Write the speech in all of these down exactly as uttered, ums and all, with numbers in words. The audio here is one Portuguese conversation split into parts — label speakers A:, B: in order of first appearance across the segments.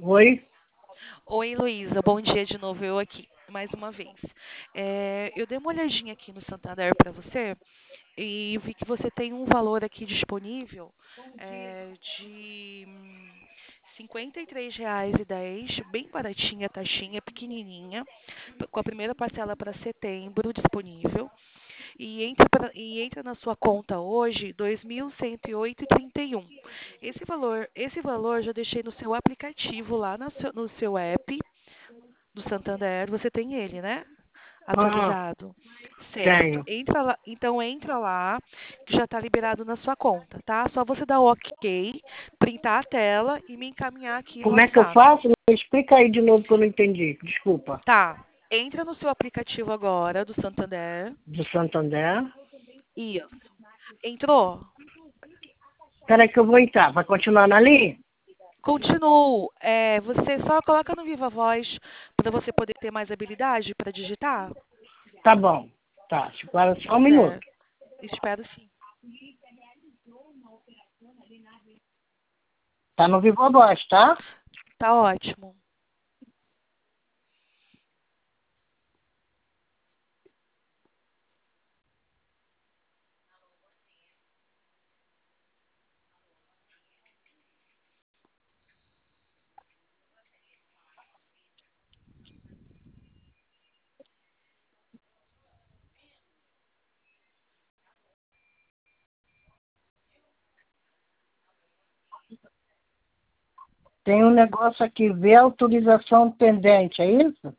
A: Oi?
B: Oi, Luísa. Bom dia de novo, eu aqui, mais uma vez. É, eu dei uma olhadinha aqui no Santander para você e vi que você tem um valor aqui disponível é, de hum, cinquenta e três reais e dez centavos, bem baratinha a taxinha, pequenininha, com a primeira parcela para setembro disponível. E entra, pra- e entra na sua conta hoje dois mil cento e oito e trinta e um. Esse valor, esse valor eu já deixei no seu aplicativo lá na seu- no seu app do Santander, você tem ele, né?
A: Ah,
B: Atualizado. Certo.
A: tenho.
B: Entra lá, então entra lá, que já está liberado na sua conta, tá? Só você dar o ok, printar a tela e me encaminhar aqui no
A: Como é que eu
B: WhatsApp.
A: faço? Explica aí de novo que eu não entendi. Desculpa.
B: Tá. Entra no seu aplicativo agora do Santander.
A: Do Santander.
B: Isso. Entrou?
A: Espera aí que eu vou entrar. Vai continuar na linha?
B: Continuo. É, você só coloca no Viva Voz para você poder ter mais habilidade para digitar?
A: Tá bom. Tá. Agora só um minuto.
B: Certo. Espero sim.
A: Tá no Viva Voz, tá?
B: Tá ótimo.
A: Tem um negócio aqui, ver autorização pendente, é isso?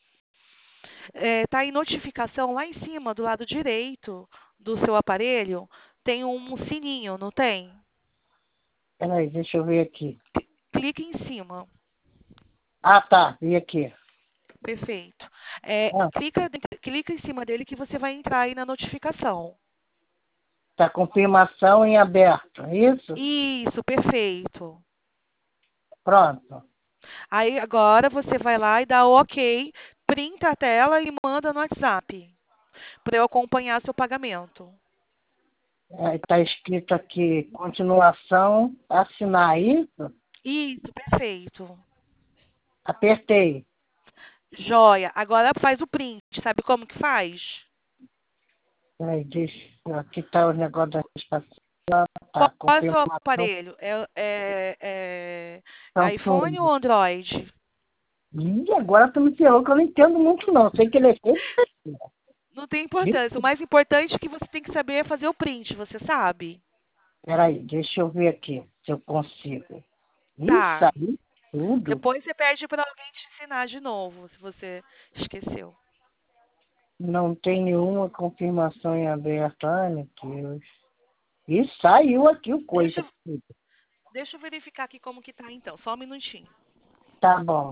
B: É, tá em notificação lá em cima, do lado direito do seu aparelho, tem um sininho, não tem?
A: Peraí, deixa eu ver aqui.
B: Clique em cima.
A: Ah, tá. Vi aqui.
B: Perfeito. É,
A: Ah,
B: clica, dentro- clica em cima dele que você vai entrar aí na notificação.
A: tá confirmação em aberto, é isso?
B: Isso, perfeito.
A: Pronto.
B: Aí agora você vai lá e dá o ok, printa a tela e manda no WhatsApp para eu acompanhar seu pagamento.
A: É, tá escrito aqui, continuação, assinar isso?
B: Isso, perfeito.
A: Apertei.
B: Joia. Agora faz o print. Sabe como que faz?
A: Peraí, deixa, aqui está o negócio da estação.
B: Qual
A: Tá,
B: é o seu
A: confirmação.
B: aparelho? É, é, é, é iPhone
A: Samsung.
B: ou Android?
A: Ih, agora tu me ferrou que eu não entendo muito não. Sei que ele é feito.
B: Não tem importância. O mais importante é que você tem que saber é fazer o print, você sabe?
A: Peraí, deixa eu ver aqui se eu consigo. Isso
B: Tá.
A: aí, tudo.
B: Depois você pede para alguém te ensinar de novo, se você esqueceu.
A: Não tem nenhuma confirmação em aberto. Ai, meu Deus. E saiu aqui o
B: Deixa,
A: coisa.
B: eu- deixa eu verificar aqui como que tá então. Só um minutinho.
A: Tá bom.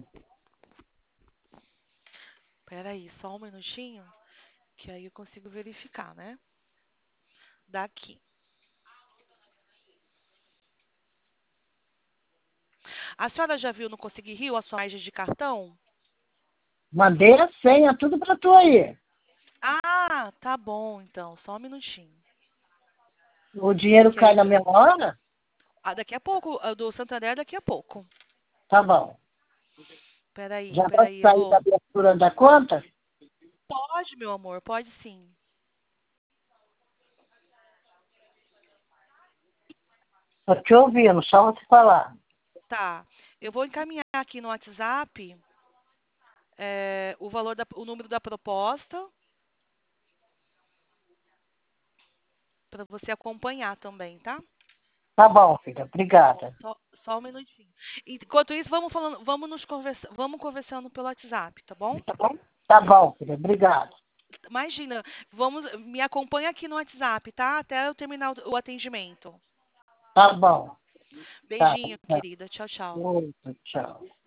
B: Pera aí, só um minutinho, que aí eu consigo verificar, né? Daqui. A senhora já viu no Consegui Rio a sua margem de cartão?
A: Mandei a senha, tudo pra tu aí.
B: Ah, tá bom então. Só um minutinho.
A: O dinheiro
B: Que
A: cai
B: aí
A: na mesma hora?
B: Ah, daqui a pouco, ah, do Santander daqui a pouco.
A: Tá bom.
B: Peraí,
A: Já vai
B: peraí, eu
A: sair da
B: vou.
A: abertura da conta?
B: Pode, meu amor, pode sim.
A: Tô te ouvindo, só você falar.
B: Tá. Eu vou encaminhar aqui no WhatsApp é, o valor da, o número da proposta para você acompanhar também, tá?
A: Tá bom, filha. Obrigada.
B: Só, só um minutinho. Enquanto isso, vamos falando, vamos nos conversa, vamos conversando pelo WhatsApp, tá bom?
A: Tá bom? Tá bom, filha. Obrigado.
B: Imagina, vamos, me acompanha aqui no WhatsApp, tá? Até eu terminar o, o atendimento.
A: Tá bom. Tá.
B: Beijinho,
A: Tá.
B: querida. Tchau, tchau.
A: Outro, tchau.